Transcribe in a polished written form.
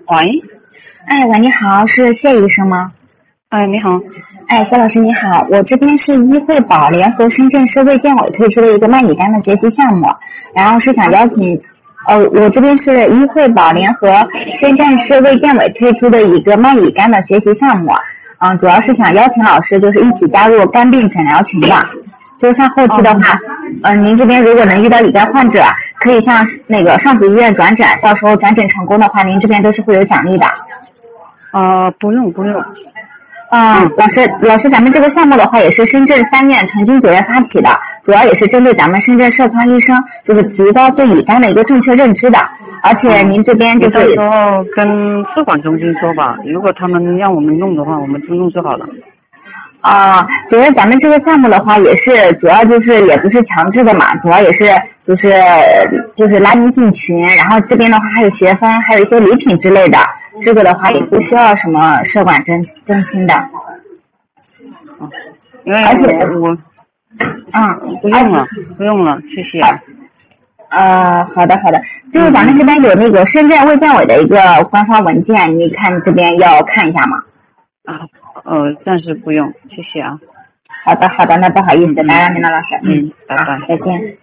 喂， 哎，喂，你好，是谢医生吗？ 哎，你好。 哎，谢老师你好，我这边是医惠宝联合深圳市卫健委推出的一个麦米干的学习项目，然后是想邀请，我这边是医惠宝联合深圳市卫健委推出的一个麦米干的学习项目，主要是想邀请老师就是一起加入肝病诊疗群的，就像后期的话，您这边如果能遇到乙肝患者，可以向那个上级医院转诊，到时候转诊成功的话，您这边都是会有奖励的。 不用。 老师，咱们这个项目的话也是深圳3院全军9月发起的，主要也是针对咱们深圳社康医生，就是提高对乙肝的一个正确认知的。而且您这边就是到时候跟市管中心说吧，如果他们让我们弄的话，我们就弄就好了。 觉得咱们这个项目的话也是主要就是也不是强制的嘛，主要也是就是拉您进群，然后这边的话还有学分，还有一些礼品之类的，这个的话也不需要什么社管更新的。 因为而且不用了，谢谢。 好的，就是咱们这边有那个深圳卫健委的一个官方文件，你看这边要看一下吗？ 暂时不用，谢谢啊。 好的，那不好意思，打扰您了，老师。 拜拜。 再见。